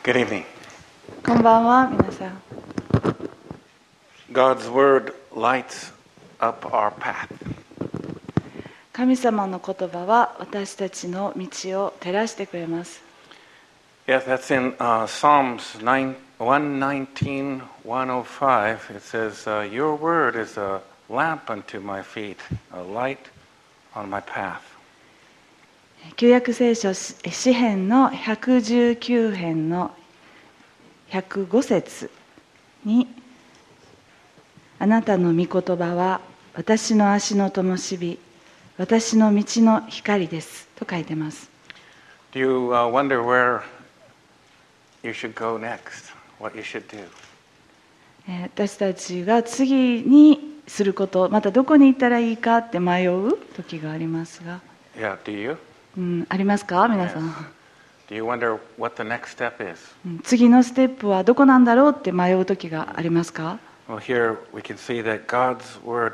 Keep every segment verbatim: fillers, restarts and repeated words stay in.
Good evening. こんばんは、皆さん。 God's word lights up our path. 神様の言葉は私たちの道を照らしてくれます。 Yes, that's in uh, Psalms one nineteen, one oh five. It says, uh, Your word is a lamp unto my feet, a light on my path. 旧約聖書詩編のひゃくじゅうきゅう編のひゃくご節に、あなたの御言葉は私の足の灯火、私の道の光ですと書いてます。 Do you uh, wonder where you should go next, what you should do? 私たちが次にすること、またどこに行ったらいいかって迷う時がありますが、 Yeah, do you? うん、ありますか皆さん。 Do you wonder what the next step is? 次のステップはどこなんだろうって迷う時がありますか？ Well, here we can see that God's word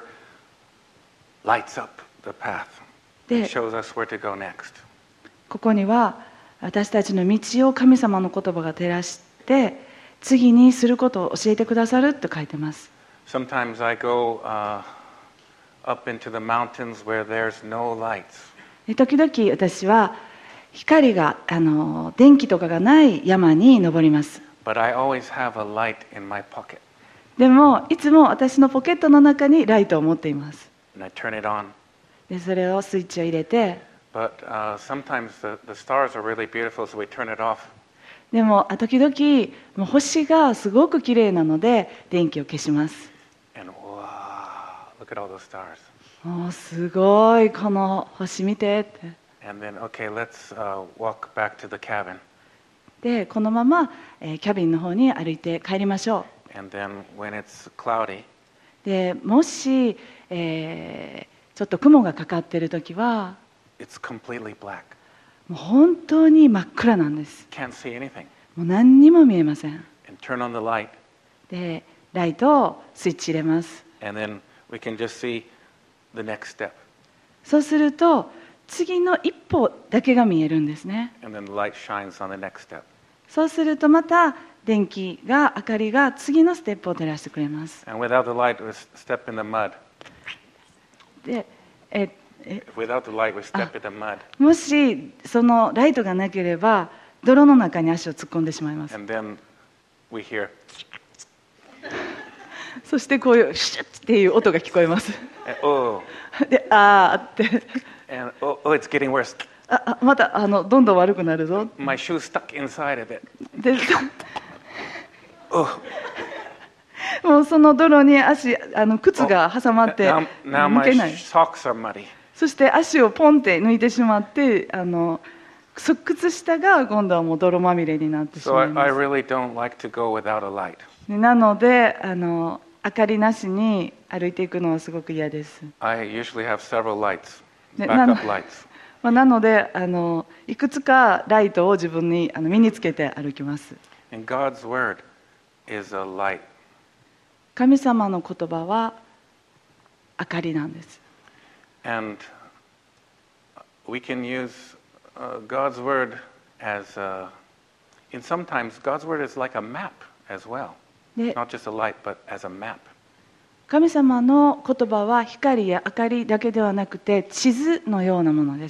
lights up the path. It shows us where to go next. ここには私たちの道を神様の言葉が照らして次にすることを教えてくださると書いてます。 Sometimes I go uh, up into the mountains where there's no lights. 時々私は光があの電気とかがない山に登ります。 But I always have a light in my pocket. でもいつも私のポケットの中にライトを持っています。 And I turn it on. でそれをスイッチを入れて、 But uh, sometimes the, the stars are really beautiful, so we turn it off. でも時々もう星がすごく綺麗なので電気を消します。 And wow, look at all those stars. おーすごいこの星見てって。 And then, okay, let's uh, walk back to the cabin. でこのまま、えーキャビンの方に歩いて帰りましょ And then when it's cloudy, う。でもし、えーちょっと雲がかかっている時は it's completely black. もう本当に真っ暗なんです。 Can't see anything. もう何にも見えません。 And turn on the light, でライトをスイッチ入れます。 and then we can just see the next step. そうすると次の一歩だけが見えるんですね。 And then the light shines on the next step. そうするとまた電気が明かりが次のステップを照らしてくれます。 And without the light, we step in the mud. でええ Without the light, we step in the mud. もしそのライトがなければ泥の中に足を突っ込んでしまいます。 And then we hear, そしてこういうシュッっていう音が聞こえます。 and, oh, で、あーって and oh, oh, it's getting worse. ああまたあのどんどん悪くなるぞ。 My shoe's stuck inside of it. で Oh, もうその泥に足あの靴が挟まって now, now 抜 my けない。 socks are muddy. そして足をポンって抜いてしまってあの靴下が今度はもう泥まみれになってし So ま I, いま I す。 really don't like to go without a light. なのであの明かりなしに歩いていくのはすごく嫌です。 I usually have several lights, ねなの backup lights. まあなのであのいくつかライトを自分にあの身につけて歩きます。 And God's word is a light. 神様の言葉は明かりなんです。 And we can use uh, God's word as, uh, and sometimes God's word is like a map as well. で Not just a light, but as a map. 神様の言葉は光や明かりだけではなくて地図のようなものです。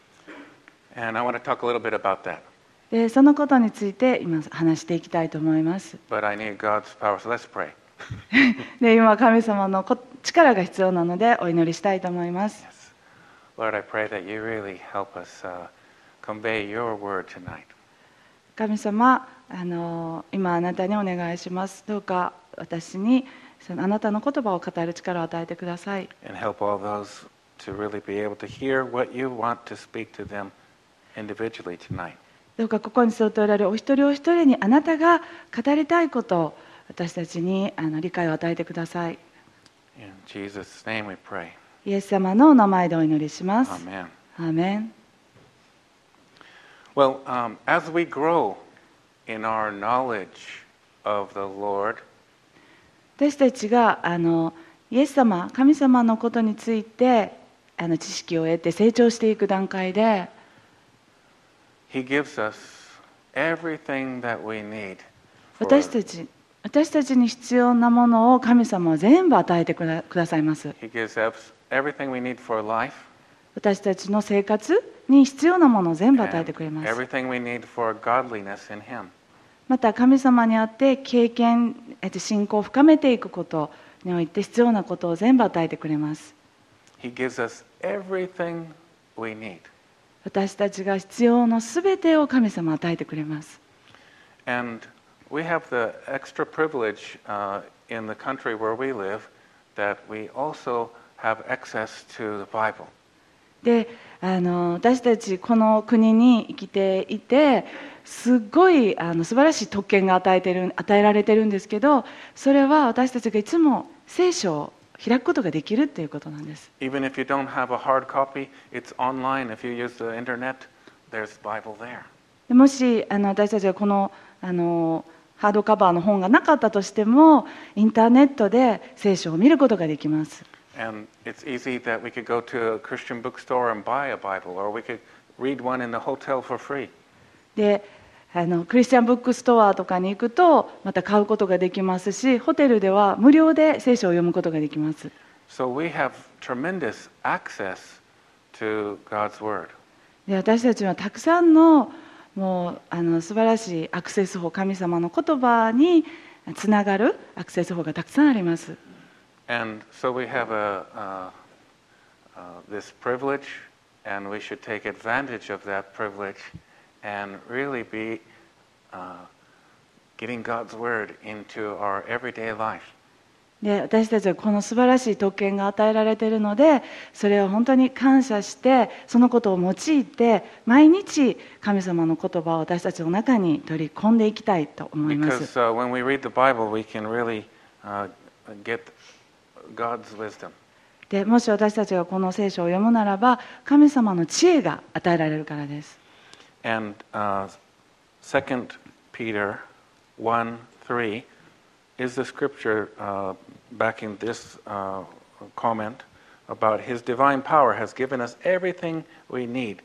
And I want to talk a little bit about that. でそのことについて今話していきたいと思います。 But I need God's power, so let's pray. で今神様の力が必要なのでお祈りしたいと思います。 Yes. Lord, I pray that you really help us uh, convey your word tonight. 神様あの今あなたにお願いします。どうか私にそのあなたの言葉を語る力を与えてください。 And help all those to really be able to hear what you want to speak to them individually tonight. どうかここに座っておられるお一人お一人にあなたが語りたいことを私たちにあの理解を与えてください。 In Jesus' name we pray. イエス様のお名前でお祈りします。 Amen. アーメン。 Well, um, as we grow in our knowledge of the Lord, 私たちがあのイエス様、神様のことについてあの知識を得て成長していく段階で、 He gives us everything that we need. 私たち私たちに必要なものを神様は全部与えてくだ、くださいます。 He gives us everything we need for life. 私たちの生活に必要なものを全部与えてくれます。 Everything we need for godliness in Him. また神様にあって経験、信仰を深めていくことにおいて必要なことを全部与えてくれます。 He gives us everything we need. 私たちが必要なすべてを神様は与えてくれます。 And we have the extra privilege uh, in the country where we live that we also have access to the Bible. で、あの私たちこの国に生きていてすっごいあの素晴らしい特権が与えてる与えられてるんですけど、それは私たちがいつも聖書を開くことができるっていうことなんです。 Even if you don't have a hard copy, it's online. If you use the internet, there's Bible there. でもしあの私たちがこのあのハードカバーの本がなかったとしても、インターネットで聖書を見ることができます。 And it's easy that we could go to a Christian bookstore and buy a Bible, or we could read one in the hotel for free. で、あのクリスチャンブックストアとかに行くとまた買うことができますし、ホテルでは無料で聖書を読むことができます。 So we have tremendous access to God's Word. で、私たちはたくさんのもうあの素晴らしいアクセス法、神様の言葉につながるアクセス法がたくさんあります。 And so we have a, uh, uh, this privilege, and we should take advantage of that privilege and really be uh, getting God's Word into our everyday life. で、私たちはこの素晴らしい特権が与えられているので、それを本当に感謝して、そのことを用いて毎日神様の言葉を私たちの中に取り込んでいきたいと思います。 Because uh, when we read the Bible, we can really uh, get God's wisdom. で、もし私たちがこの聖書を読むならば、神様の知恵が与えられるからです。 And uh, Second Peter one three is the scripture uh, backing this uh, comment about His divine power has given us everything we need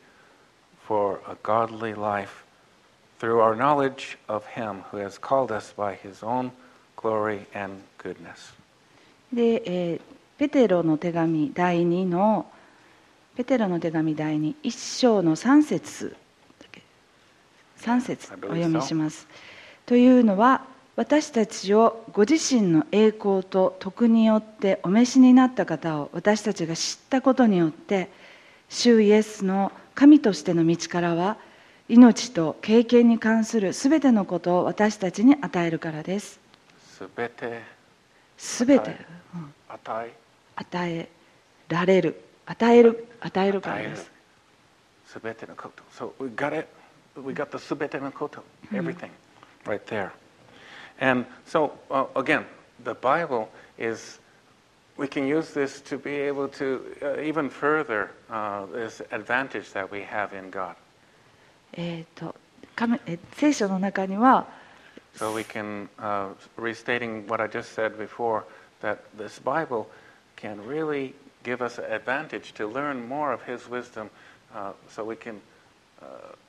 for a godly life through our knowledge of Him who has called us by His own glory and goodness. で、えー、ペテロの手紙第二のペテロの手紙第二一章の三節三節お読みします。というのは、私たちをご自身の栄光と徳によってお召しになった方を私たちが知ったことによって、主イエスの神としての道からは命と経験に関するすべてのことを私たちに与えるからです。 すべてすべて与え与えられる与える与えるからです。 すべてのこと。So we got it. We got the すべてのこと。Everything right there. And so uh, again, the Bible is, we can use this to be able to uh, even further uh, this advantage that we have in God. えっと、聖書の中には、 So we can, uh, restating what I just said before, that this Bible can really give us an advantage to learn more of His wisdom, uh, so we can uh,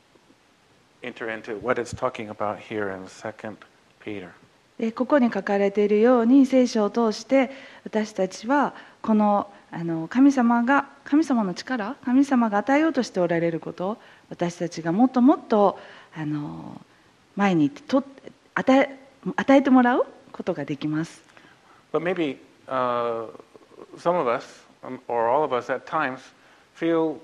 enter into what it's talking about here in Second Peter. で、ここに書かれているように聖書を通して私たちはこの、あの神様が神様の力、神様が与えようとしておられることを私たちがもっともっとあの前にと与え、与えてもらうことができます。 But maybe uh, some of us, or all of us at times, feel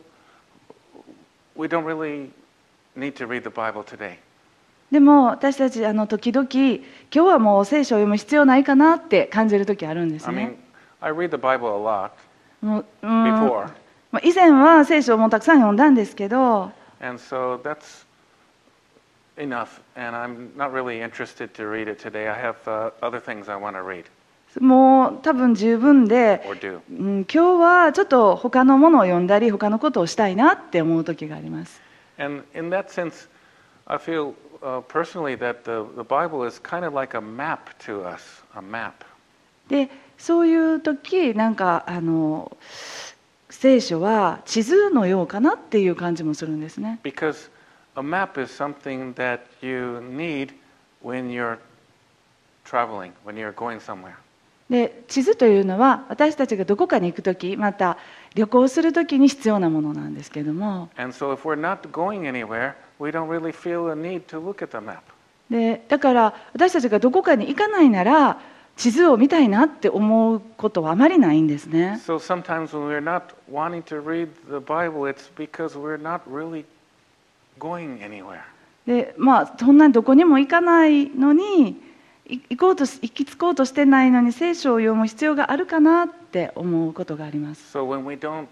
we don't really need to read the Bible today. でも私たちあの時々今日はもう聖書を読む必要ないかなって感じる時あるんです I ね。 mean, I read the Bible a lot もううん before, まあ以前は聖書をもうたくさん読んだんですけど、 and so that's enough. And I'm not really interested to read it today. I have uh, other things I want to read もう多分十分で、 or do. うん、今日はちょっと他のものを読んだり他のことをしたいなって思う時があります。 And in that sense, I feel uh, personally that the, the Bible is kind of like a map to us, a map. で、そういう時なんかあの聖書は地図のようかなっていう感じもするんですね。 Because a map is something that you need when you're traveling, when you're going somewhere. で、地図というのは私たちがどこかに行くとき、また旅行するときに必要なものなんですけれども、 And so if we're not going anywhere, we don't really feel a need to look at the map. でだから私たちがどこかに行かないなら地図を見たいなって思うことはあまりないんですね。 So sometimes when we're not wanting to read the Bible, it's because we're not really going anywhere. で、まあそんなにどこにも行かないのに、い行こうとし行き着こうとしてないのに聖書を読む必要があるかなって思うことがあります。 So when we don't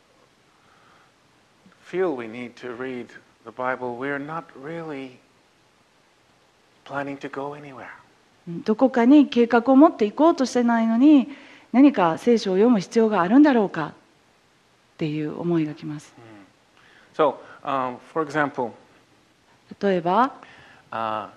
feel we need to read the Bible, we're not really planning to go anywhere. どこかに計画を持って行こうとしてないのに、何か聖書を読む必要があるんだろうかっていう思いがきます。 So, um, for example, 例えば、 uh,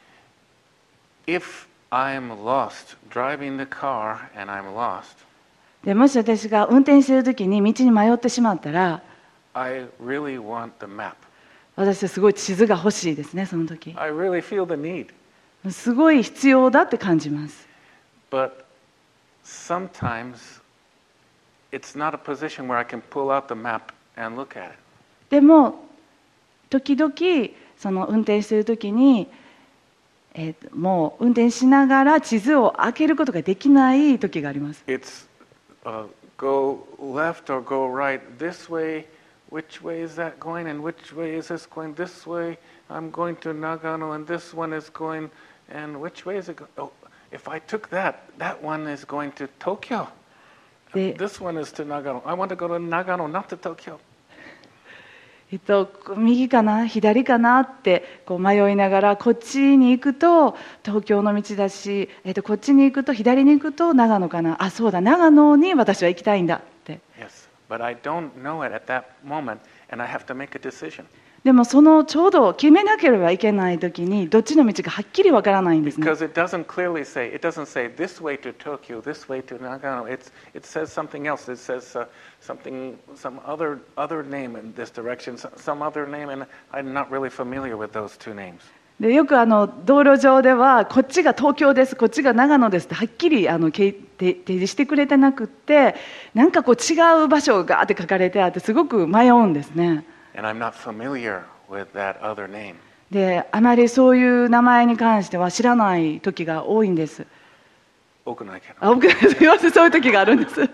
if I'm lost driving the car and I'm lost, でもし私が運転しているときに道に迷ってしまったら、 I really want the map. 私はすごい地図が欲しいですね、その時。 I really feel the need. すごい必要だって感じます。 But sometimes it's not a position where I can pull out the map and look at it. でも時々その運転している時に、えーと、もう運転しながら地図を開けることができない時があります。 It's uh, go left or go right this way. Which way is that going and which way is this going this way? I'm going to Nagano and this one is going and which way is it going? Oh, if I took that, that one is going to Tokyo. The- This one is to Nagano. I want to go to Nagano, not to Tokyo. えっと、右かな左かなってこう迷いながら、こっちに行くと東京の道だし、えっと、こっちに行くと左に行くと長野かな、あ、そうだ、長野に私は行きたいんだって。 Yes, but I don't know it at that moment and I have to make a decision. でもそのちょうど決めなければいけない時にどっちの道がはっきりわからないんですね。 Because it doesn't clearly say, it doesn't say this way to Tokyo, this way to Nagano. It's, it says something else. It says uh, something, some other, other name in this direction, some, some other name, and I'm not really familiar with those two names. でよくあの道路上ではこっちが東京です、こっちが長野ですってはっきりあのけ提提示してくれてなくって、なんかこう違う場所があって書かれてあってすごく迷うんですね。 And I'm not familiar with that other name. であまりそういう名前に関しては知らない時が多いんです。 多くないけど。 あ、僕すいません、そういう時があるんです。 Yeah.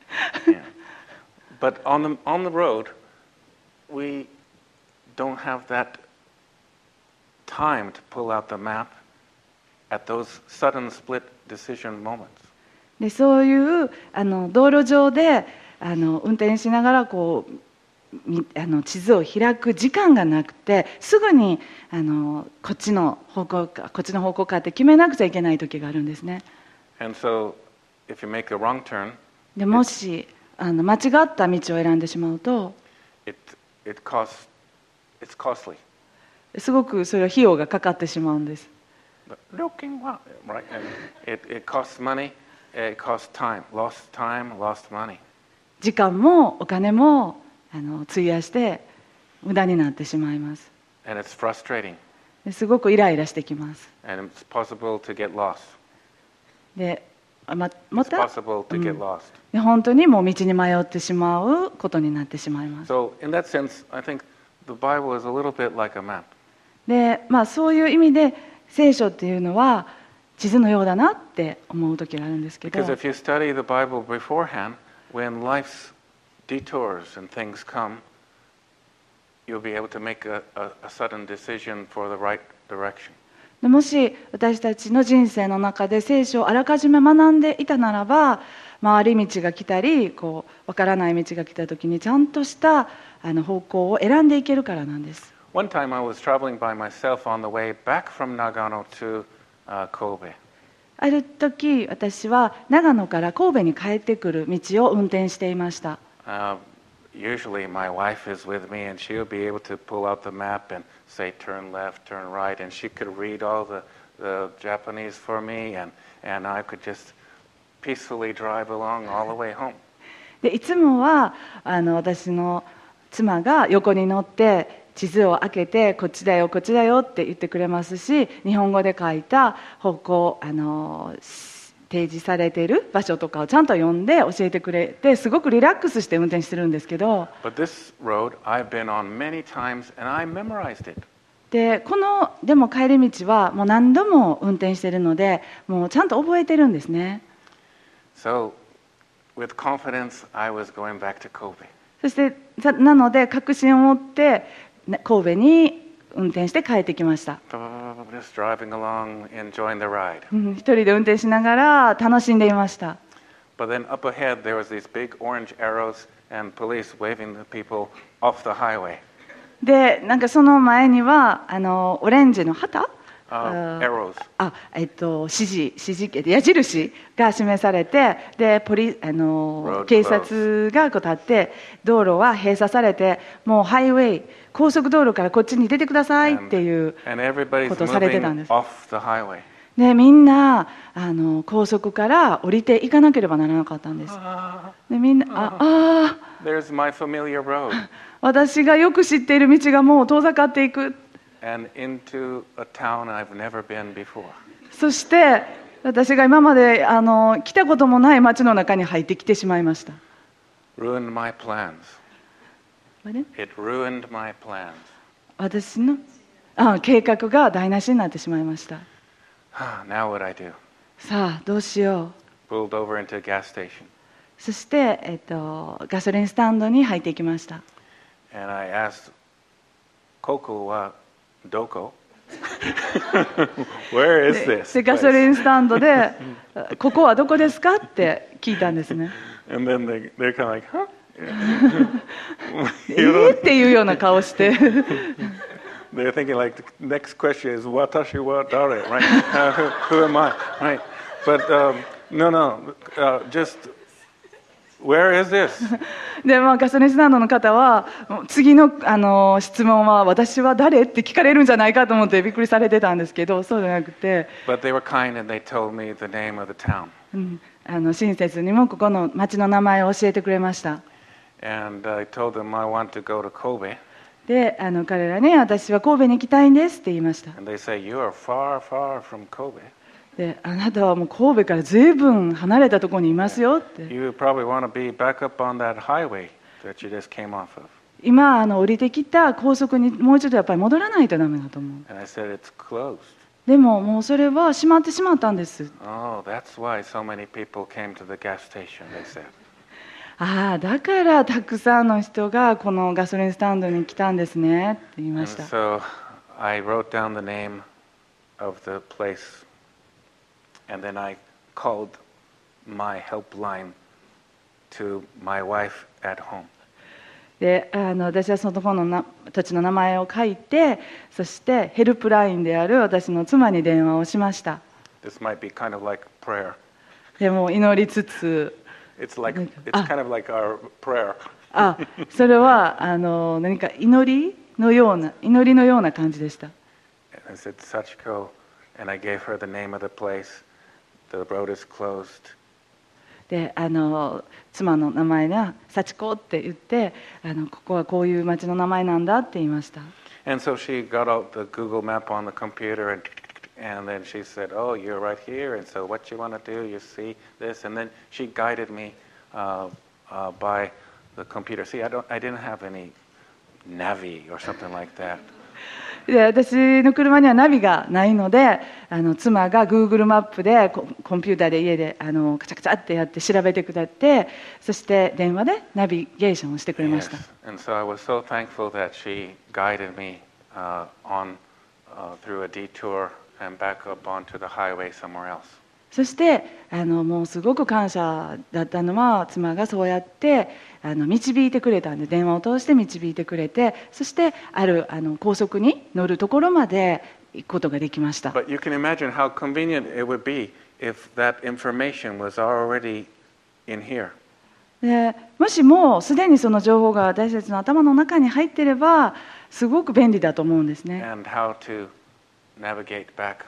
But on the, on the road, we don't have that time to pull out the map at those sudden split decision moments. でそういうあの道路上であの運転しながらこうみあの地図を開く時間がなくて、すぐにあのこっちの方向かこっちの方向かって決めなくちゃいけない時があるんですね。 And so, if you make a wrong turn, でもしあの間違った道を選んでしまうと、 it it costs it's costly. すごくそれは費用がかかってしまうんです。 But looking well, right? And it it costs money. It costs time. Lost time. Lost money. 時間もお金もあの費やして無駄になってしまいます。 And it's frustrating. ですごくイライラしてきます。 And it's possible to get lost. でまま It's た possible to get lost. で本当にもう道に迷ってしまうことになってしまいます。 So, in that sense, I think the Bible is a little bit like a map. で、まあ、そういう意味で聖書っていうのは地図のようだなって思う時があるんですけど、 Because if you study the Bible beforehand, when life's detours and things come, you'll be able to make a, a, a sudden decision for the right direction. でもし私たちの人生の中で聖書をあらかじめ学んでいたならば、回り道が来たりこう分からない道が来た時にちゃんとしたあの方向を選んでいけるからなんです。 One time I was traveling by myself on the way back from Nagano to uh, Kobe. ある時私は長野から神戸に帰ってくる道を運転していました。 Uh, usually my wife is with me and she'll be able to pull out the map and say turn left, turn right, and she could read all the, the Japanese for me, and, and I could just peacefully drive along all the way home. でいつもはあの私の妻が横に乗って地図を開けてこっちだよこっちだよって言ってくれますし、日本語で書いた方向あの提示されている場所とかをちゃんと読んで教えてくれて、すごくリラックスして運転してるんですけど、 But this road I've been on many times and I memorized it. でこのでも帰り道はもう何度も運転しているので、もうちゃんと覚えてるんですね。 So with confidence I was going back to Kobe. そしてさなので確信を持ってね神戸に運転して帰ってきました。 Just driving along, enjoying the ride. うん一人で運転しながら楽しんでいました。 But then up ahead there was these big orange arrows and police waving the people off the highway. でなんかその前にはあのオレンジの旗 Uh, あ arrows. あ、えっと、指示指示で矢印が示されて、でポリあの Road 警察がこう立って道路は閉鎖されて、もうハイウェイ高速道路からこっちに出てくださいっていう And everybody's ことをされてたん moving です。 off the highway. でみんなあの高速から降りていかなければならなかったんです。 Ah, でみんなああ there's my familiar road 私がよく知っている道がもう遠ざかっていく。 and into a town I've never been before. そして私が今まであの来たこともない町の中に入ってきてしまいました。 Ruined my plans. あれ It ruined my plans. 私のあ計画が台無しになってしまいました。 Now what I do? さあどうしよう。 Pulled over into a gas station そして、えっと、ガソリンスタンドに入っていきました。 and I asked Coco wa doko? Where is で this? でガソリンスタンドで「ここはどこですか?」って聞いたんですね。 And then they, they're kind of like, huh? えーっていうような顔して They're thinking like the next question is watashi wa dare, right? Uh, who, who am I, right? But um, no, no, uh, just where is this? で、まあ、ガソリンスタンドの方はもう次の、あの質問は私は誰って聞かれるんじゃないかと思ってびっくりされてたんですけど、そうじゃなくて、 But they were kind and they told me the name of the town. うん、あの親切にもここの町の名前を教えてくれました。 And I told them I want to go to Kobe. であの彼らに私は神戸に行きたいんですって言いました。 And they say, you are far, far from Kobe. であなたはもう神戸からずいぶん離れたところにいますよって。 You probably want to be back up on that highway that you just came off of. 今あの降りてきた高速にもう一度やっぱり戻らないとダメだと思う。 And I said, it's closed. でももうそれは閉まってしまったんです。 Oh, that's why so many people came to the gas station, they said. ああだからたくさんの人がこのガソリンスタンドに来たんですねって言いま And した。 so I wrote down the name of the place, and then I called my helpline to my wife at home. であの私はそのところのな土地の名前を書いて、そしてヘルプラインである私の妻に電話をしました。 This might be kind of like prayer. でも祈りつつ、 It's like it's Ah. kind of like our prayer. あそれはあの何か祈りのような祈りのような感じでした。 And I said, Sachiko, and I gave her the name of the place. The road is closed. であの妻の名前が幸子って言って、あのここはこういう町の名前なんだって言いました。 And so she got out the Google map on the computer and and then she said, oh, you're right here. And so what you want to do, you see this. And then she guided me uh, uh, by the computer. See, I, don't, I didn't have any Navi or something like that. で私の車にはナビがないので、あの妻が Google マップでココンピューターで家であのカチャカチャってやって調べてくれて、そして電話でナビゲーションをしてくれま Yes. した。 And so I was so thankful that she guided me uh, on uh, through a detour and back up onto the highway somewhere else. そしてあのもうすごく感謝だったのは、妻がそうやってあの導いてくれたんで、電話を通して導いてくれて、そしてあるあの高速に乗るところまで行くことができました。 But you can imagine how convenient it would be if that information was already in here. でもしもうすでにその情報が私たちの頭の中に入っていればすごく便利だと思うんですね。 And how to navigate back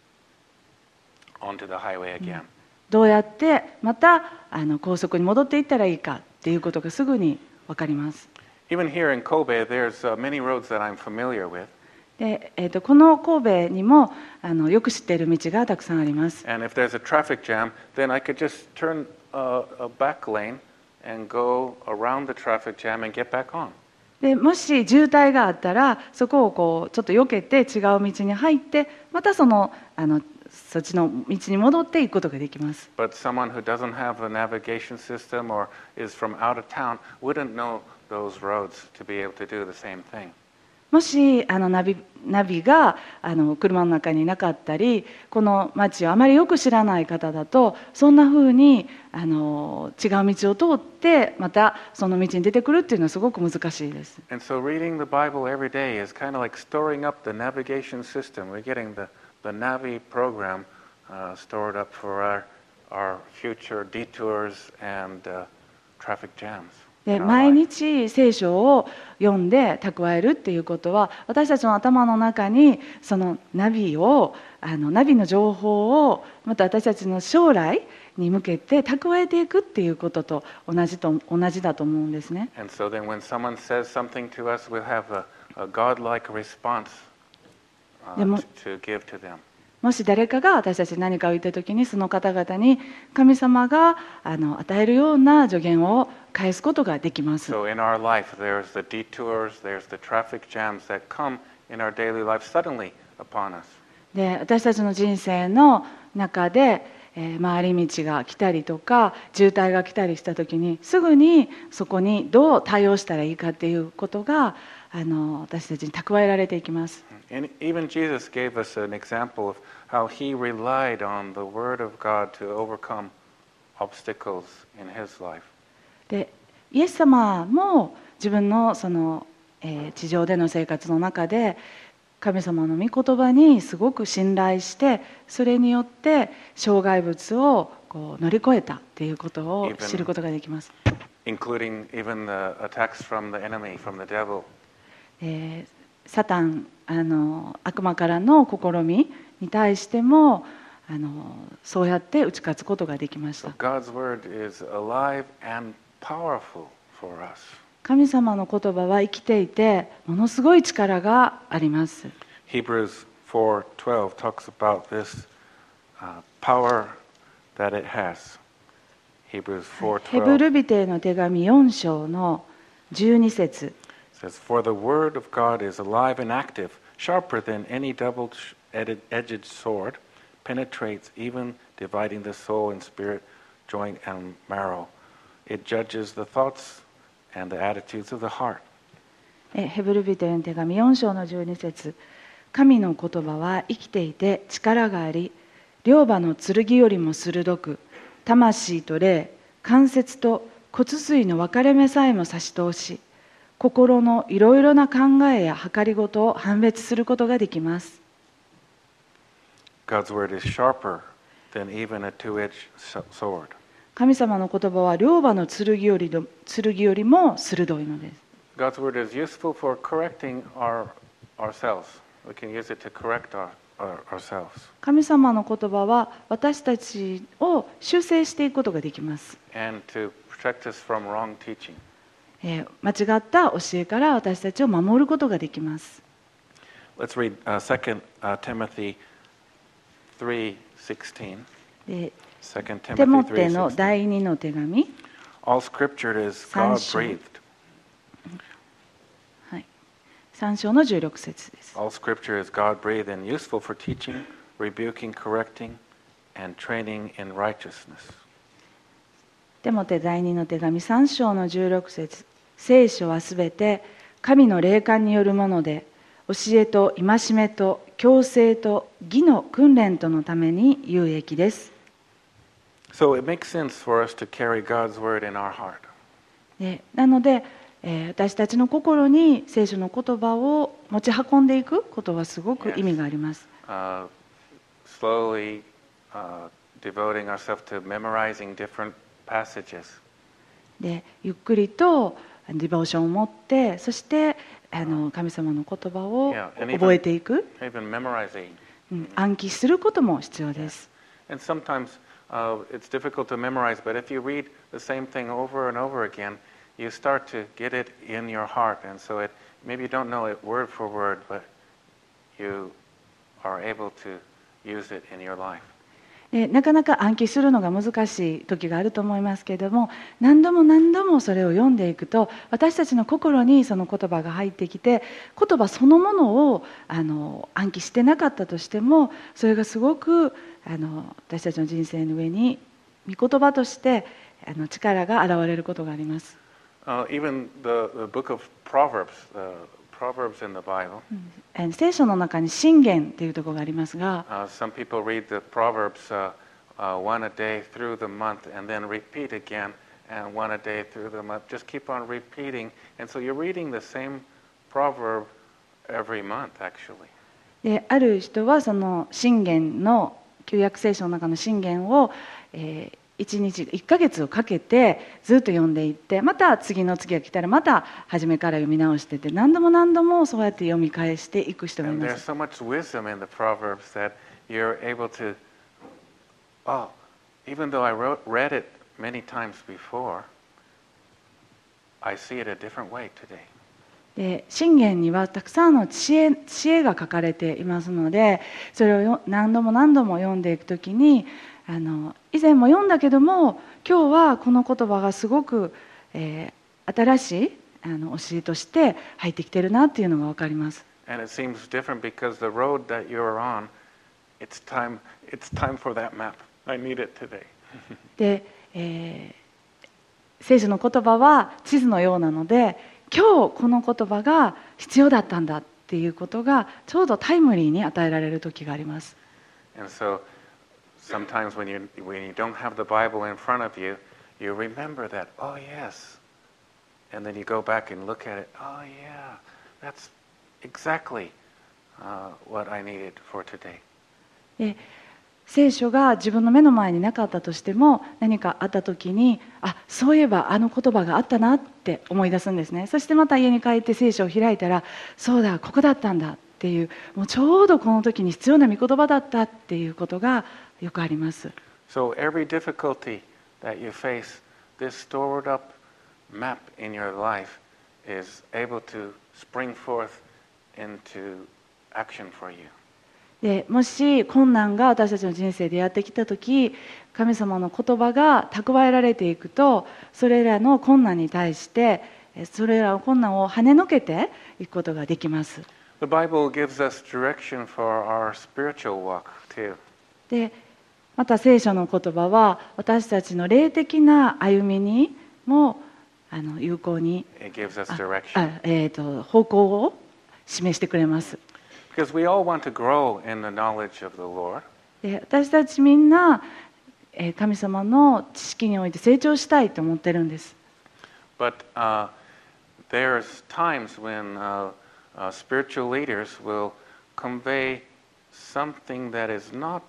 onto the highway again. どうやってまたあの高速に戻っていったらいいかっていうことがすぐに分かります。 Even here in Kobe, there's uh, many roads that I'm familiar with. で、えー、とこの神戸にもあのよく知っている道がたくさんあります。 And if there's a traffic jam, then I could just turn a, a back lane and go around the traffic jam and get back on. でもし渋滞があったらそこをこうちょっと避けて違う道に入ってまたそのあのそっちの道に戻っていくことができます。 But someone who doesn't have a navigation system or is from out of town wouldn't know those roads to be able to do the same thing. もしあのナビ、ナビがあの車の中になかったりこの街をあまりよく知らない方だとそんな風にあの違う道を通ってまたその道に出てくるっていうのはすごく難しいです。 And so reading the Bible every day is kind of like storing up the navigation system. We're getting the, the Navi program uh, stored up for our, our future detours and uh, traffic jams. で毎日聖書を読んで蓄えるっていうことは私たちの頭の中にそのナビをあのナビの情報をまた私たちの将来に向けて蓄えていくっていうことと同じと同じだと思うんですね。 And so then when someone says something to us, we'll have a, a godlike response uh, でも to, to give to them. もし誰かが私たちに何かを言った時にその方々に神様があの与えるような助言を返すことができます。 So in our life, there's the detours, there's the traffic jams that come in our daily life suddenly upon us. で私たちの人生の中で、えー回り道が来たりとか渋滞が来たりした時にすぐにそこにどう対応したらいいかっていうことがあの私たちに蓄えられていきます。 And even Jesus gave us an example of how he relied on the Word of God to overcome obstacles in his life. でイエス様も自分のその、えー地上での生活の中で神様の御言葉にすごく信頼してそれによって障害物をこう乗り越えたっていうことを知ることができます。 Including even the attacks from the enemy, from the devil. えーサタンあの悪魔からの試みに対してもあのそうやって打ち勝つことができまし So た。 God's Word is alive and powerful for us. 神様の言葉は生きていてものすごい力があります。 Hebrews four twelve talks about this uh, power that it has. Hebrews four ヘブ twelve ルビテへの手紙よん章のじゅうに節 says, "For the word of God is alive and active, sharper than any double-edged sword, penetrates even dividing the soul and spirit, joint and marrow. It judges the thoughts and the attitudes of the heart." えヘブルビテへの手紙よん章のじゅうに節神の言葉は生きていて力があり両刃の剣よりも鋭く魂と霊関節と骨髄の分かれ目さえも差し通し心のいろいろな考えや計りごとを判別することができます。 God's word is sharper than even a two-edged sword. 神様の言葉は両刃の剣よりど剣よりも鋭いのです。 God's word is useful for correcting our, ourselves. We can use it to correct our, our, ourselves. 神様の言葉は私たちを修正していくことができます。 And to protect us from wrong teaching. えー間違った教えから私たちを守ることができます。 Let's read uh, Second uh, Timothy three sixteen. で Second テ Timothy モテ three の sixteen. 第二の手紙、 All Scripture is 三章。 God-breathed. はい、さん章のじゅうろく節です。 All Scripture is God-breathed and useful for teaching, rebuking, correcting, and training in righteousness. テモテ第二の手紙さん章のじゅうろく節聖書はすべて神の霊感によるもので教えと戒めと矯正と義の訓練とのために有益です。 So it makes sense for us to carry God's word in our heart. でなので、えー私たちの心に聖書の言葉を持ち運んでいくことはすごく意味があります。 Uh, slowly uh, devoting ourselves to memorizing different passages. でゆっくりとディボーションを持ってそしてあの神様の言葉を Yeah, and even- 覚えていく、 Even memorizing. うん暗記することも必要です。 And sometimes uh, it's difficult to memorize, but if you read the same thing over and over again, you start to get it in your heart, and so it maybe you don't know it word for word, but you are able to use it in your life. でなかなか暗記するのが難しい時があると思いますけれども、何度も何度もそれを読んでいくと私たちの心にその言葉が入ってきて、言葉そのものをあの暗記してなかったとしても、それがすごくあの私たちの人生の上に御言葉としてあの力が現れることがあります。 Uh, even the, the book of Proverbs, the Proverbs in the Bible. うん、聖書の中に箴言というところがありますが、 Uh, some people read the Proverbs uh, uh, one a day through the month and then repeat again, and one a day through the month. Just keep on repeating, and so you're reading the same proverb every month, actually. である人はその箴言の旧約聖書の中の箴言を、えーいちにちいっかげつをかけてずっと読んでいって、また次の月が来たらまた初めから読み直してて、何度も何度もそうやって読み返していく人がい And ま there's す。 so much wisdom in the Proverbs that you're able to, oh, even though I wrote, read it many times before, I see it a different way today. で箴言にはたくさんの知恵、知恵が書かれていますので、それをよ何度も何度も読んでいくときに、あの以前も読んだけども今日はこの言葉がすごく、えー、新しいあの教えとして入ってきてるなっていうのが分かります。 And it seems different because the road that you're on, it's time, it's time for that map. I need it today. で、えー、聖書の言葉は地図のようなので、今日この言葉が必要だったんだっていうことがちょうどタイムリーに与えられる時があります。 And so sometimes when you, when you don't have the Bible in front of you, you remember that, oh yes. And then you go back and look at it, oh yeah, that's exactly uh, what I needed for today. で聖書が自分の目の前になかったとしても、何かあった時に、あ、そういえばあの言葉があったなって思い出すんですね。そしてまた家に帰って聖書を開いたら、そうだ、ここだったんだっていう、もうちょうどこの時に必要な御言葉だったっていうことがよくあります。 So every difficulty that you face, this stored up map in your life is able to spring forth into action for you. でもし困難が私たちの人生でやってきた時、神様の言葉が蓄えられていくと、それらの困難に対してそれらの困難を跳ねのけていくことができます。 The Bible gives us direction for our spiritual walk too. でまた聖書の言葉は私たちの霊的な歩みにもあの有効に It gives us あ direction. あ、えーと、方向を示してくれます。 Because we all want to grow in the knowledge of the Lord. で私たちみんなえー神様の知識において成長したいと思ってるんです。 But uh, there's times when uh, uh, spiritual leaders will convey something that is not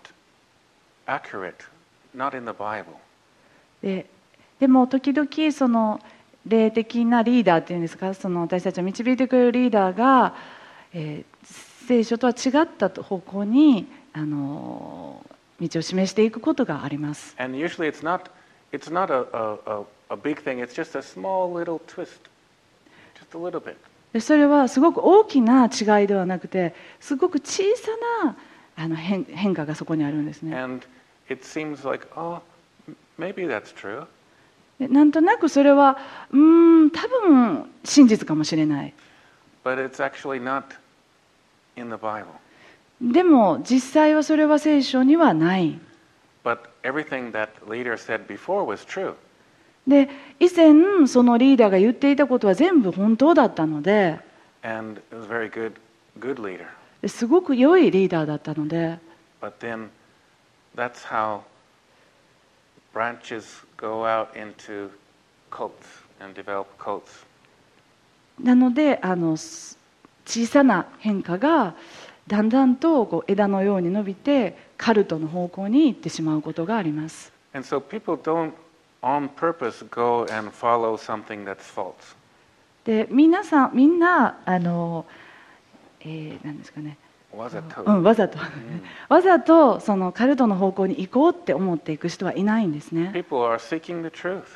accurate, not in the Bible. で, でも時々その霊的なリーダーっていうんですか、その私たちを導いてくれるリーダーが、えー、聖書とは違った方向にあの道を示していくことがあります。 And usually it's not, it's not a, a, a big thing, it's just a small little twist, just a little bit. でそれはすごく大きな違いではなくて、すごく小さなあの 変, 変化がそこにあるんですね。 And it seems like, oh, maybe that's true. でなんとなくそれはうーん多分真実かもしれない。 But it's actually not in the Bible. でも実際はそれは聖書にはない。 But everything that leader said before was true. で以前そのリーダーが言っていたことは全部本当だったので、 And it was a very good, good leader. すごく良いリーダーだったので、 But then that's how branches go out into cults and develop cults. なのであの小さな変化がだんだんとこう枝のように伸びてカルトの方向に行ってしまうことがあります。 And so people don't on purpose go and follow something that's false. で皆さんみんなあの、えー、なんですかね、 わざと、 うん、わざと、 うん、 わざとそのカルトの方向に行こうって思っていく人はいないんですね。 People are seeking the truth.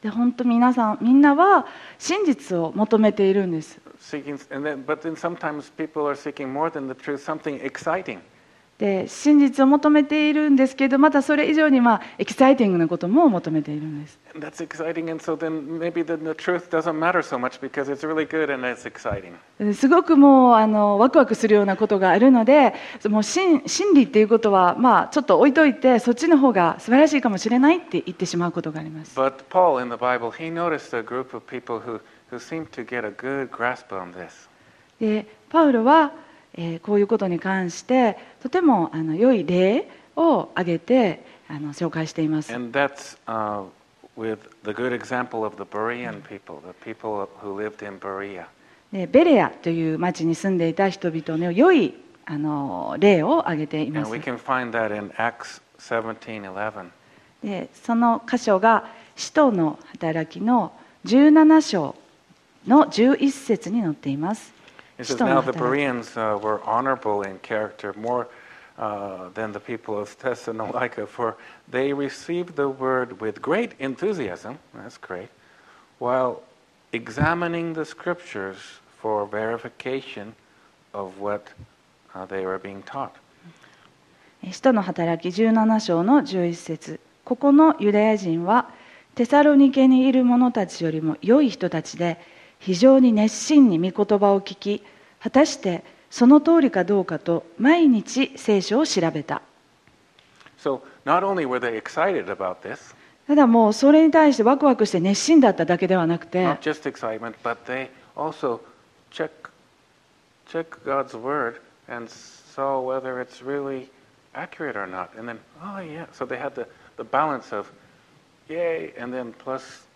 で本当皆さんみんなは真実を求めているんです。 Seeking, and then, but then sometimes people are seeking more than the truth, something exciting. で真実を求めているんですけど、またそれ以上にまあエキサイティングなことも求めているんです。 And that's exciting, and so then maybe the, the truth doesn't matter so much because it's really good and it's exciting. すごくもうあのワクワクするようなことがあるので、もう真真理っていうことはまあちょっと置いといて、そっちの方が素晴らしいかもしれないって言ってしまうことがあります。 But Paul in the Bible, he noticed a group of people who, who seemed to get a good grasp on this. でパウロは、えーこういうことに関してとてもあの良い例を挙げてあの紹介しています。 And that's uh, with the good example of the Berean people, the people who lived in Berea. でベレアという町に住んでいた人々の良いあの例を挙げていま And す。 we can find that in Acts seventeen eleven. でその箇所が使徒の働きのじゅうなな章のじゅういっ節に載っています。 It 使 says, 徒の now the 働き Bereans uh, were honorable in character more uh, than the people of Thessalonica, for they received the word with great enthusiasm, that's great, while examining the scriptures for verification of what uh, they were being taught. 使徒の働きじゅうなな章のじゅういっ節、ここのユダヤ人はテサロニケにいる者たちよりも良い人たちで、非常に熱心に御言葉を聞き、果たしてその通りかどうかと毎日聖書を調べた。 So not only were they excited about this, ただもうそれに対してワクワクして熱心だっただけではなくて、 not just excitement, but they also check, check God's word and saw whether it's really accurate or not. And then, oh yeah, so they had the, the balance of yay, and then plus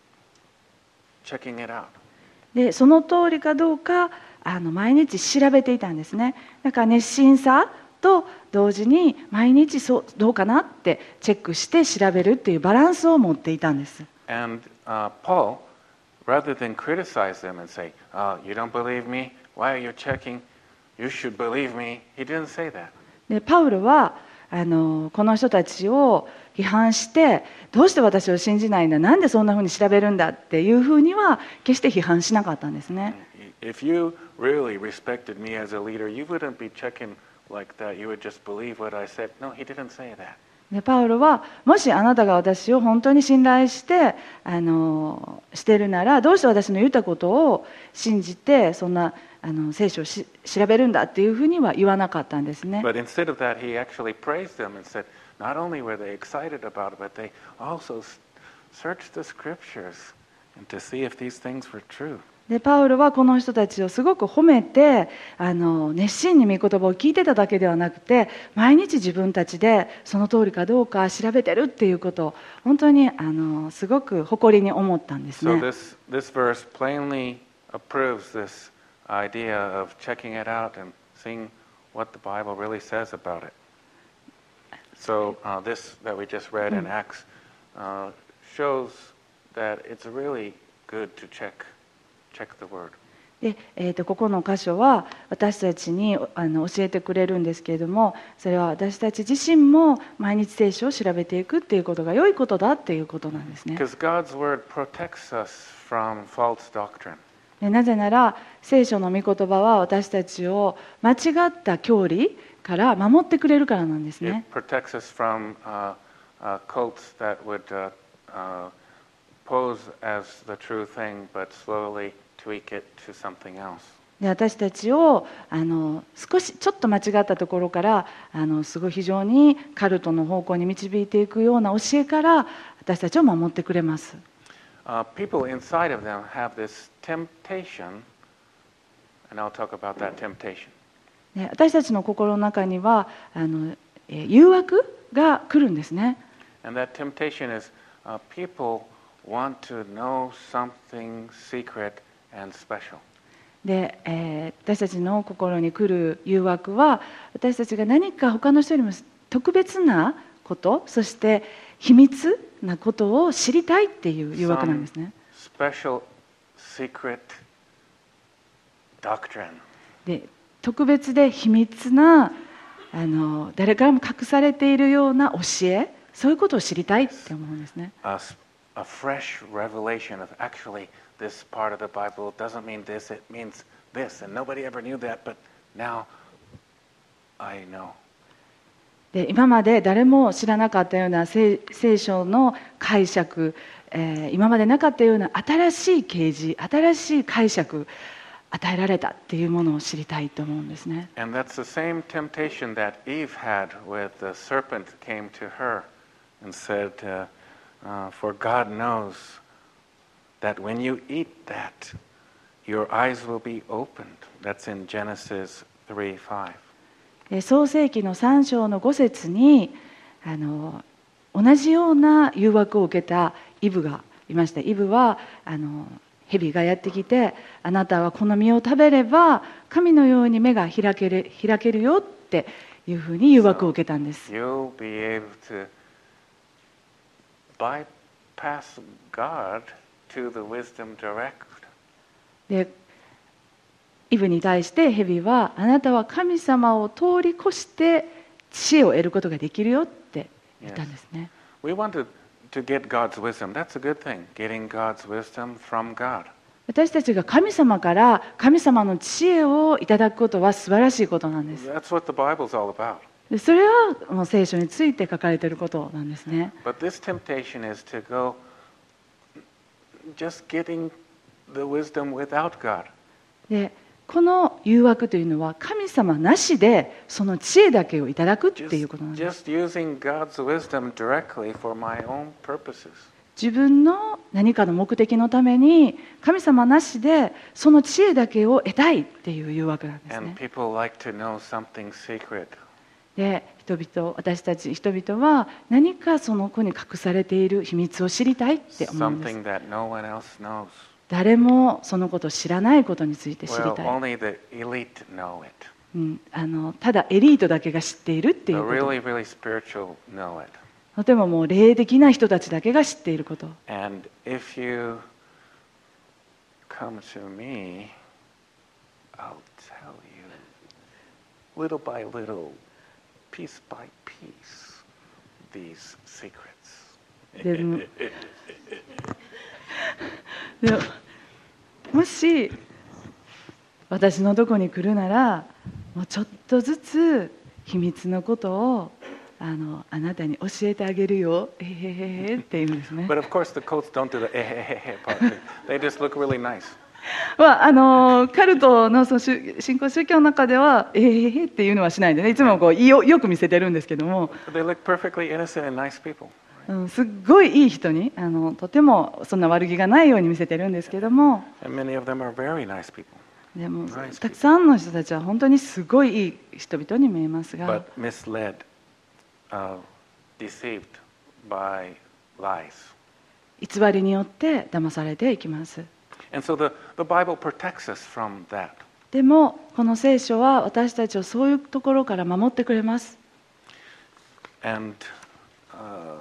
checking it out. でその通りかどうかあの毎日調べていたんですね。だから熱心さと同時に毎日そうどうかなってチェックして調べるっていうバランスを持っていたんです。 And uh, Paul, rather than criticize them and say, oh, you don't believe me? Why are you checking? You should believe me. He didn't say that. でパウロはあのこの人たちを批判してどうして私を信じないんだ、なんでそんなふうに調べるんだっていうふうには決して批判しなかったんですね。 If you really respected me as a leader, you wouldn't be checking like that. You would just believe what I said. No, he didn't say that. でパウロはもしあなたが私を本当に信頼してあのしてるなら、どうして私の言ったことを信じてそんなあの聖書をし調べるんだっていうふうには言わなかったんですね。 But instead of that, he actually praised them and said, not only were they excited about it, but they also searched the scriptures and to see if these things were true. でパウロはこの人たちをすごく褒めて、あの熱心に御言葉を聞いてただけではなくて、毎日自分たちでその通りかどうか調べてるっていうことを本当にあのすごく誇りに思ったんですね。 So this, this verse plainly approves this idea of checking it out and seeing what the Bible really says about it. So uh, this that we just read in Acts uh, shows that it's really good to check, check the word. でえー、とここの箇所は私たちにあの教えてくれるんですけれども、それは私たち自身も毎日聖書を調べていくっていうことが良いことだっていうことなんですね。 Because God's word protects us from false doctrine. でなぜなら聖書の御言葉は私たちを間違った教理から守ってくれるからなんですね。 It protects us from uh, uh, cults that would uh, uh, pose as the true thing, but slowly tweak it to something else. で私たちをあの少しちょっと間違ったところからあのすごい非常にカルトの方向に導いていくような教えから私たちを守ってくれます。 Uh, people inside of them have this temptation, and I'll talk about that temptation. で私たちの心の中にはあのえー誘惑が来るんですね。 And that temptation is uh, people want to know something secret and special. で、えー私たちの心に来る誘惑は、私たちが何か他の人よりも特別なこと、そして秘密なことを知りたいっていう誘惑なんですね。 Special secret doctrine. で特別で秘密なあの誰からも隠されているような教え、そういうことを知りたいって思うんですね。 Uh, s- a fresh revelation of actually this part of the Bible doesn't mean this, it means this, and nobody ever knew that, but now I know. で今まで誰も知らなかったような聖聖書の解釈、えー今までなかったような新しい啓示、新しい解釈与えられたっていうものを知りたいと思うんですね。 And that's the same temptation that Eve had with the serpent came to her and said, uh, uh, for God knows that when you eat that, your eyes will be opened. That's in Genesis three five. えー創世記のさん章のご節にあの同じような誘惑を受けたイブがいました。イブはあの蛇がやってきて、あなたはこの実を食べれば神のように目が開ける、開けるよっていうふうに誘惑を受けたんです。 You'll be able to bypass God to the wisdom direct. でイブに対して蛇はあなたは神様を通り越して知恵を得ることができるよって言ったんですね。 We want to, to get God's wisdom. That's a good thing, getting God's wisdom from God. 私たちが神様から神様の知恵をいただくことは素晴らしいことなんです。 That's what the Bible's all about. でそれはもう聖書について書かれていることなんですね。 But this temptation is to go just getting the wisdom without God. でこの誘惑というのは神様なしでその知恵だけをいただくっていう Just, ことなんです。 just using God's wisdom directly for my own purposes. 自分の何かの目的のために神様なしでその知恵だけを得たいっていう誘惑なんです And ね。 people like to know something secret. で人々私たち人々は何かその子に隠されている秘密を知りたいって思うんです。 Something that no one else knows. 誰もそのことを知らないことについて知り Well, たい、 only the elite know it. うん、あのただエリートだけが知っているってい The うこと、 really, really spiritual know it. とてももう霊的な人たちだけが知っていること。 And if you come to me, I'll tell you little by little, piece by piece, these secrets. でもでももし私のとこに来るならもうちょっとずつ秘密のことをあのあなたに教えてあげるよ、えへへへって言うんですね。 But of course, the coats don't do the eh, eh, eh, eh part. They just look really nice. まあ、あのカルトのその宗新興宗教の中ではえへへっていうのはしないでね、いつもこうよよく見せてるんですけども、 They look perfectly innocent and nice people. うん、すっごいいい人にあのとてもそんな悪気がないように見せてるんですけども、 And many of them are very nice people. でも Nice たくさんの人たちは本当にすごいいい人々に見えますが、 But misled, uh, deceived by lies. 偽りによって騙されていきます。 And so the, the Bible protects us from that. でもこの聖書は私たちをそういうところから守ってくれます。 And uh,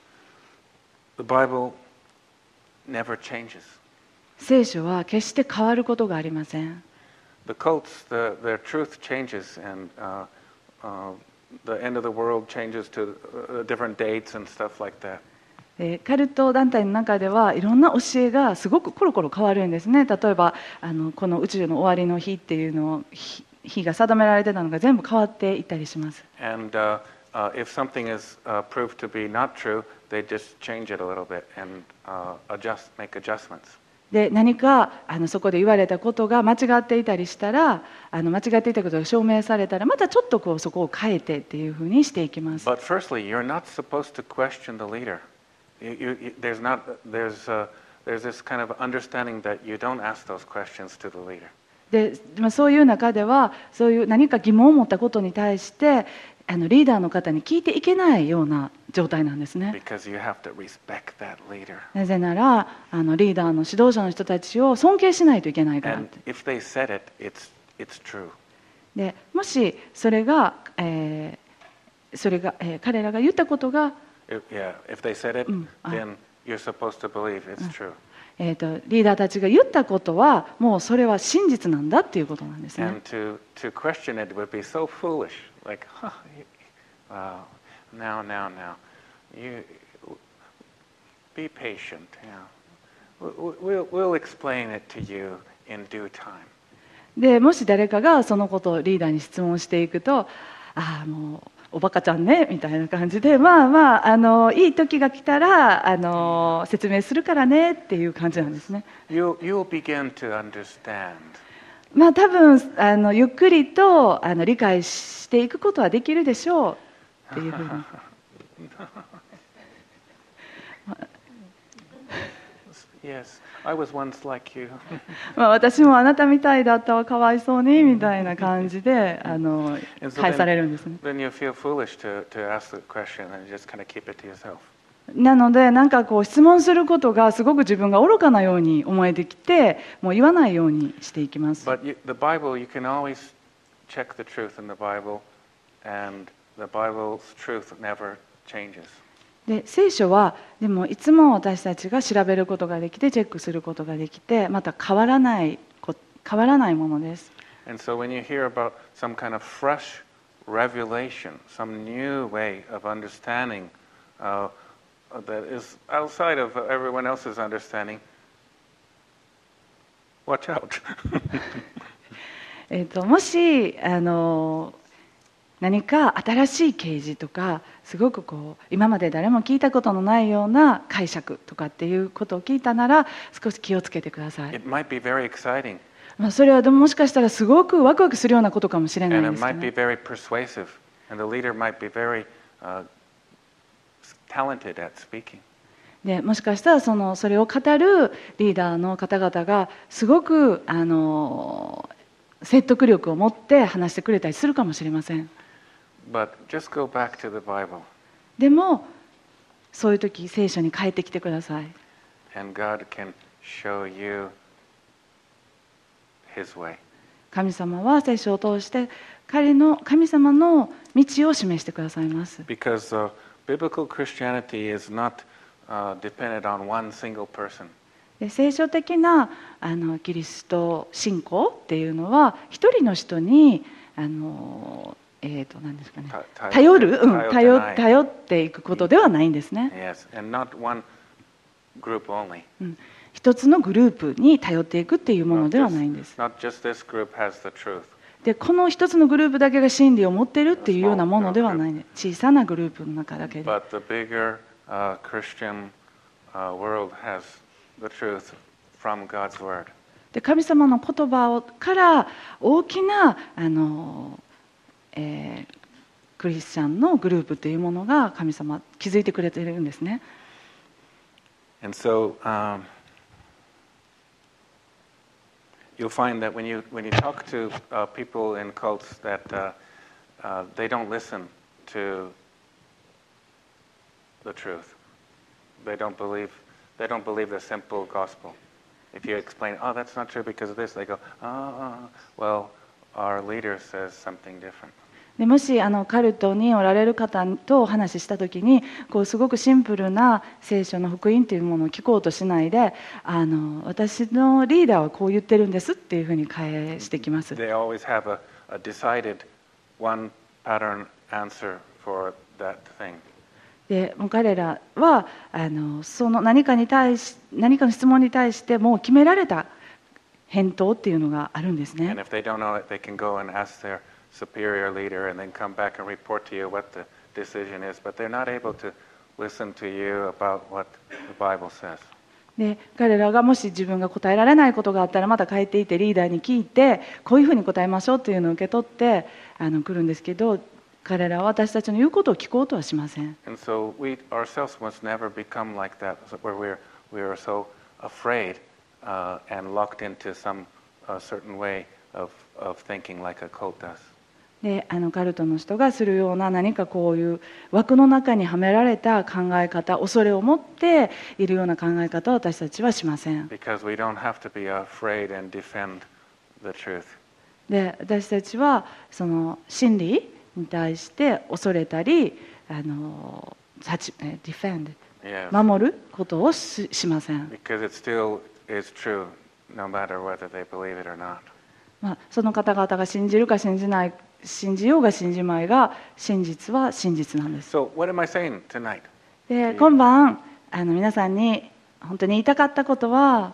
the Bible never changes. 聖書は決して変わることがありません。 The cults, the, their truth changes, and uh, uh, the end of the world changes to uh, different dates and stuff like that. えーカルト団体の中ではいろんな教えがすごくコロコロ変わるんですね。例えばあのこの宇宙の終わりの日っていうのを日日が定められてたのが全部変わっていったりします。 And uh, uh, if something is uh, proved to be not true, they just change it a little bit and uh, adjust, make adjustments. で何かあのそこで言われたことが間違っていたりしたら、あの間違っていたことが証明されたらまたちょっとこうそこを変えてっていうふうにしていきます。 But firstly, you're not supposed to question the leader. You, you, you, there's not, there's, uh, there's this kind of understanding that you don't ask those questions to the leader. でまあ、そういう中ではそういう何か疑問を持ったことに対してあのリーダーの方に聞いていけないような状態なんですね。 Because you have to respect that leader. なぜならあのリーダーの指導者の人たちを尊敬しないといけないからっ And て。 if they said it, it's, it's true. でもしそれが、えーそれがえー彼らが言ったことが、 If, yeah, if they said it, Mm, ah. then you're supposed to believe it's true. えーとリーダーたちが言ったことはもうそれは真実なんだっていうことなんですね。 And to, to question it would be so foolish. Like, huh, you- wow, now, now, now. You, be patient. Yeah. We'll, we'll, we'll explain it to you in due time. でもし誰かがそのことをリーダーに質問していくと、ああもうおバカちゃんねみたいな感じで、まあまああのいい時が来たらあの説明するからねっていう感じなんですね。 You'll, you'll begin to understand. まあ多分あのゆっくりとあの理解していくことはできるでしょうっていうふうに。 Yes, I was once like you. まあ私もあなたみたいだったわかわいそうにみたいな感じであの And so 返さ then, れるんですね。 then you feel foolish to, to ask the question and you just kind of keep it to yourself. なのでなんかこう質問することがすごく自分が愚かなように思えてきて、もう言わないようにしていきます。 But you, the Bible, you can always check the truth in the Bible, and the Bible's truth never changes. で聖書はでもいつも私たちが調べることができてチェックすることができて、また変わらない変わらないものです。 And so when you hear about some kind of fresh revelation, some new way of understanding uh, that is outside of everyone else's understanding, watch out. えっともしあの何か新しい啓示とかすごくこう今まで誰も聞いたことのないような解釈とかっていうことを聞いたなら少し気をつけてください。 It might be very exciting, まあそれはでももしかしたらすごくワクワクするようなことかもしれない and ん it ですけ might ど be ね。 very persuasive, and the leader might be very uh, talented at speaking. でもしかしたらそのそれを語るリーダーの方々がすごくあの説得力を持って話してくれたりするかもしれません。 But just go back to the Bible, でもそういう時聖書に帰ってきてください。 and God can show you His way. 神様は聖書を通して彼の神様の道を示してくださいます。 Because uh, biblical Christianity is not uh, dependent on one single person. で聖書的なあのキリスト信仰っていうのは一人の人にあのえー、と何ですかね、 た頼る、うん、 頼って頼ない頼っていくことではないんですね。 Yes, and not one group only. うん一つのグループに頼っていくっていうもの Not では just, ないんです。 not just this group has the truth. でこの一つのグループだけが真理を持っているっていうようなものではないね。小さなグループの中だけで。 But the bigger uh, Christian uh, world has the truth from God's word. で神様の言葉をから大きなあの、えークリスチャンのグループというものが神様築いてくれているんですね。 And so um, you'll find that when you when you talk to uh, people in cults that uh, uh, they don't listen to the truth. They don't believe they don't believe the simple gospel. If you explain, oh, that's not true because of this, they go, oh, well, our leader says something different. でもしあのカルトにおられる方とお話ししたときにこうすごくシンプルな聖書の福音というものを聞こうとしないで、あの私のリーダーはこう言ってるんですっていうふうに返してきます。 They always have a, a decided one pattern answer for that thing. でもう彼らはあのその何かに対し何かの質問に対してもう決められた返答っていうのがあるんですね。 And if they don't know it, they can go and ask their superior leader and then come back and report to you what the decision is. But they're not able to listen to you about what the Bible says. で彼らがもし自分が答えられないことがあったらまた帰っていてリーダーに聞いてこういうふうに答えましょうというのを受け取ってあの来るんですけど、彼らは私たちの言うことを聞こうとはしません。 And so we ourselves must never become like that, where we're we are so afraid uh, and locked into some uh, certain way of of thinking like a cult does. であのカルトの人がするような何かこういう枠の中にはめられた考え方、恐れを持っているような考え方を私たちはしません。 Because we don't have to be afraid and defend the truth. で私たちはその真理に対して恐れたりあの立ちディフェンド Yes. 守ることを し, しません。 Because it still is true, no matter whether they believe it or not. まあ、その方々が信じるか信じない信じようが信じまいが真実は真実なんです。 So what am I saying tonight? で今晩あの皆さんに本当に言いたかったことは、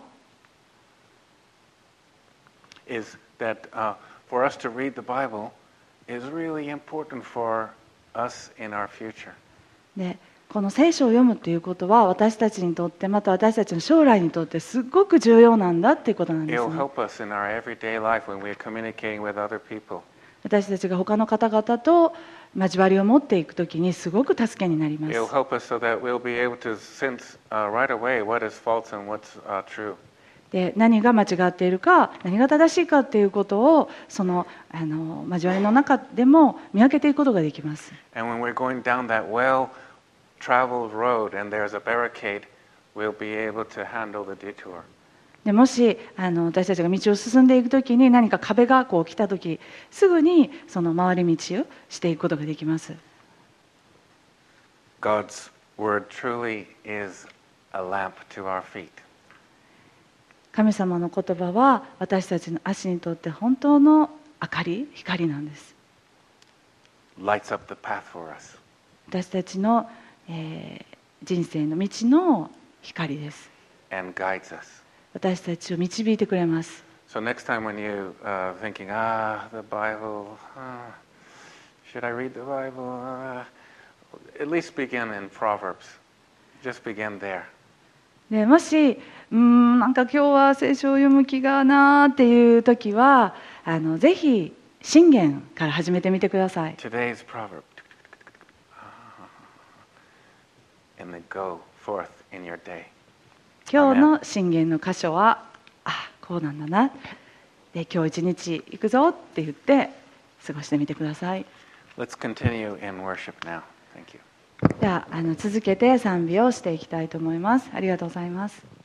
is that uh, for us to read the Bible is really important for us in our future. でこの聖書を読むということは私たちにとってまた私たちの将来にとってすごく重要なんだっていうことなんです It'll ね。 help us in our everyday life when we're communicating with other people. 私たちが他の方々と交わりを持っていくときにすごく助けになります。 It'll help us so that we'll be able to sense uh, right away what is false and what's uh, true. で何が間違っているか何が正しいかっていうことをそのあの交わりの中でも見分けていくことができます。 And when we're going down that well-traveled road and there's a barricade, we'll be able to handle the detour. でもしあの私たちが道を進んでいくときに何か壁がこう来たときすぐにその回り道をしていくことができます。 God's word truly is a lamp to our feet. 神様の言葉は私たちの足にとって本当の明かり、光なんです。 Lights up the path for us. 私たちの、えー人生の道の光です。 And guides us. 私たちを導いてくれます。 So next time when you uh, thinking, ah, the Bible, uh, should I read the Bible? Uh, at least begin in Proverbs. Just begin there. でもしうーんなんか今日は聖書を読む気がなーっていう時はあのぜひ箴言から始めてみてください。 Today's proverb. And then go forth in your day. 今日の箴言の箇所はあこうなんだなで今日一日行くぞって言って過ごしてみてください。 Let's continue in worship now. Thank you. ではあの続けて賛美をしていきたいと思います。ありがとうございます。